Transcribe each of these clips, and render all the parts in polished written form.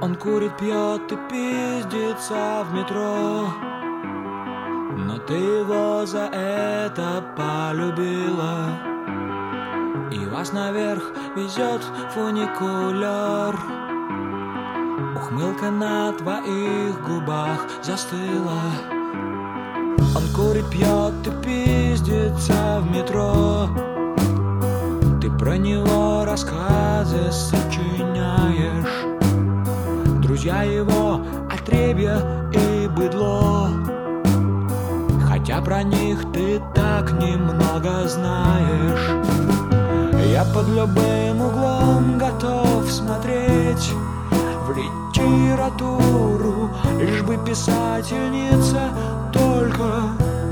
Он курит, пьет и пиздится в метро, но ты его за это полюбила, и вас наверх везет фуникулер. Ухмылка на твоих губах застыла. Он курит, пьет и пиздится в метро. Ты про него рассказы сочиняешь. Друзья его отребья и быдло, хотя про них ты так немного знаешь. Я под любым углом готов смотреть в литературу, лишь бы писательница только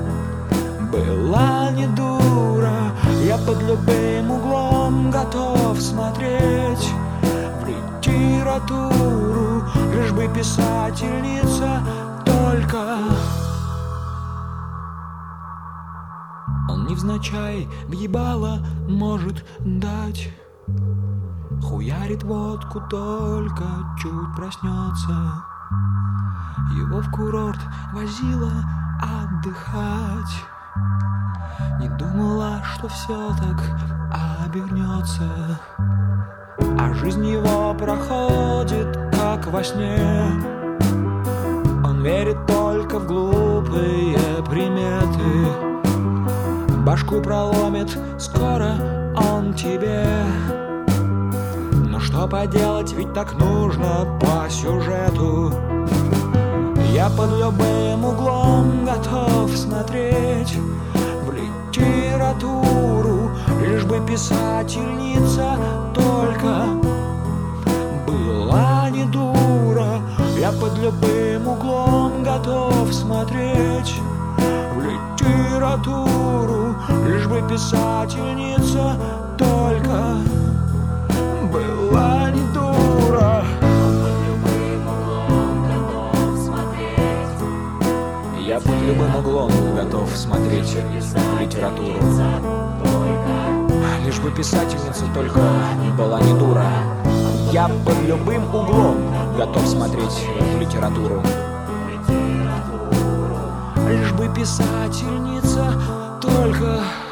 была не дура. Я под любым углом готов смотреть в литературу, лишь бы писательница только. Он невзначай в ебало может дать, хуярит водку, только чуть проснется. Его в курорт возила отдыхать, не думала, что все так обернется. А жизнь его проходит как во сне. Он верит только в глупые приметы. Башку проломит скоро он тебе. Но что поделать, ведь так нужно по сюжету. Я под любым углом готов смотреть в литературу, лишь бы писательница только была не дура. Я под любым углом готов смотреть в литературу, лишь бы писательница только была не дура. Я под любым углом готов смотреть в литературу, лишь бы писательница только была не дура. Я под любым углом готов смотреть в литературу, лишь бы писательница только